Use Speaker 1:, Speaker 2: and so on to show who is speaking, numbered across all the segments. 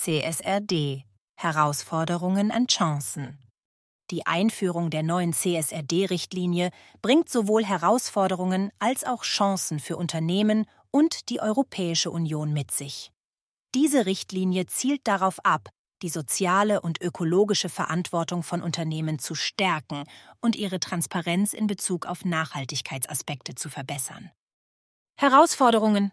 Speaker 1: CSRD – Herausforderungen und Chancen. Die Einführung der neuen CSRD-Richtlinie bringt sowohl Herausforderungen als auch Chancen für Unternehmen und die Europäische Union mit sich. Diese Richtlinie zielt darauf ab, die soziale und ökologische Verantwortung von Unternehmen zu stärken und ihre Transparenz in Bezug auf Nachhaltigkeitsaspekte zu verbessern. Herausforderungen: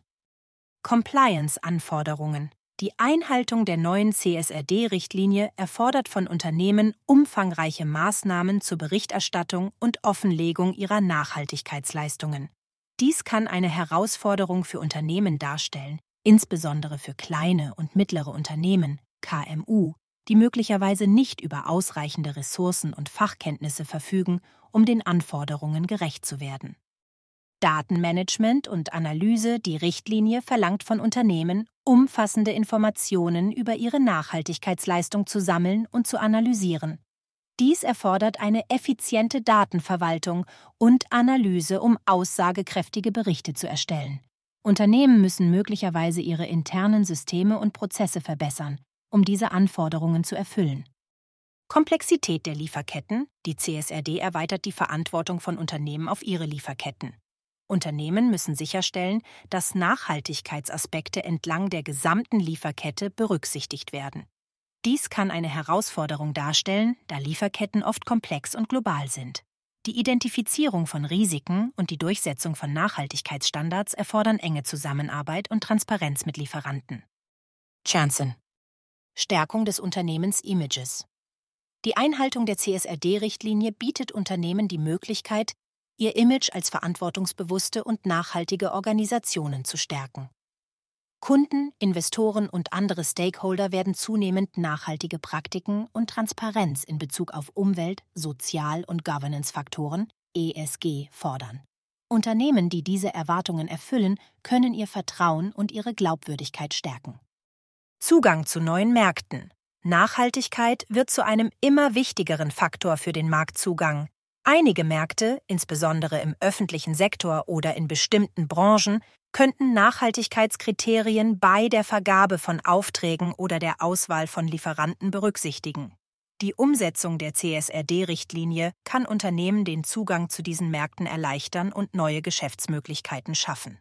Speaker 1: Compliance-Anforderungen. Die Einhaltung der neuen CSRD-Richtlinie erfordert von Unternehmen umfangreiche Maßnahmen zur Berichterstattung und Offenlegung ihrer Nachhaltigkeitsleistungen. Dies kann eine Herausforderung für Unternehmen darstellen, insbesondere für kleine und mittlere Unternehmen, KMU, die möglicherweise nicht über ausreichende Ressourcen und Fachkenntnisse verfügen, um den Anforderungen gerecht zu werden. Datenmanagement und Analyse. Die Richtlinie verlangt von Unternehmen, umfassende Informationen über ihre Nachhaltigkeitsleistung zu sammeln und zu analysieren. Dies erfordert eine effiziente Datenverwaltung und Analyse, um aussagekräftige Berichte zu erstellen. Unternehmen müssen möglicherweise ihre internen Systeme und Prozesse verbessern, um diese Anforderungen zu erfüllen. Komplexität der Lieferketten. Die CSRD erweitert die Verantwortung von Unternehmen auf ihre Lieferketten. Unternehmen müssen sicherstellen, dass Nachhaltigkeitsaspekte entlang der gesamten Lieferkette berücksichtigt werden. Dies kann eine Herausforderung darstellen, da Lieferketten oft komplex und global sind. Die Identifizierung von Risiken und die Durchsetzung von Nachhaltigkeitsstandards erfordern enge Zusammenarbeit und Transparenz mit Lieferanten. Chancen: Stärkung des Unternehmensimages. Die Einhaltung der CSRD-Richtlinie bietet Unternehmen die Möglichkeit, ihr Image als verantwortungsbewusste und nachhaltige Organisationen zu stärken. Kunden, Investoren und andere Stakeholder werden zunehmend nachhaltige Praktiken und Transparenz in Bezug auf Umwelt-, Sozial- und Governance-Faktoren (ESG) fordern. Unternehmen, die diese Erwartungen erfüllen, können ihr Vertrauen und ihre Glaubwürdigkeit stärken. Zugang zu neuen Märkten. Nachhaltigkeit wird zu einem immer wichtigeren Faktor für den Marktzugang. Einige Märkte, insbesondere im öffentlichen Sektor oder in bestimmten Branchen, könnten Nachhaltigkeitskriterien bei der Vergabe von Aufträgen oder der Auswahl von Lieferanten berücksichtigen. Die Umsetzung der CSRD-Richtlinie kann Unternehmen den Zugang zu diesen Märkten erleichtern und neue Geschäftsmöglichkeiten schaffen.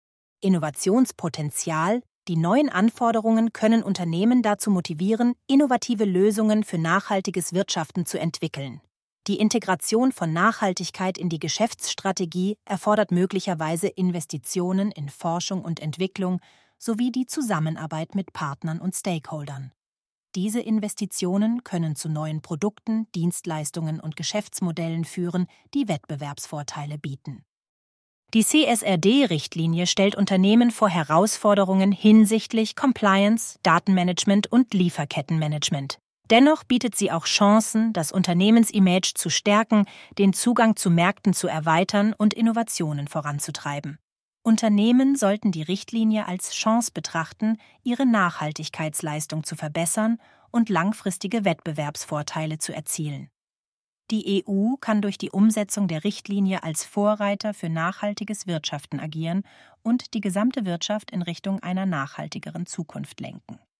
Speaker 1: Innovationspotenzial. Die neuen Anforderungen können Unternehmen dazu motivieren, innovative Lösungen für nachhaltiges Wirtschaften zu entwickeln. Die Integration von Nachhaltigkeit in die Geschäftsstrategie erfordert möglicherweise Investitionen in Forschung und Entwicklung sowie die Zusammenarbeit mit Partnern und Stakeholdern. Diese Investitionen können zu neuen Produkten, Dienstleistungen und Geschäftsmodellen führen, die Wettbewerbsvorteile bieten. Die CSRD-Richtlinie stellt Unternehmen vor Herausforderungen hinsichtlich Compliance, Datenmanagement und Lieferkettenmanagement. Dennoch bietet sie auch Chancen, das Unternehmensimage zu stärken, den Zugang zu Märkten zu erweitern und Innovationen voranzutreiben. Unternehmen sollten die Richtlinie als Chance betrachten, ihre Nachhaltigkeitsleistung zu verbessern und langfristige Wettbewerbsvorteile zu erzielen. Die EU kann durch die Umsetzung der Richtlinie als Vorreiter für nachhaltiges Wirtschaften agieren und die gesamte Wirtschaft in Richtung einer nachhaltigeren Zukunft lenken.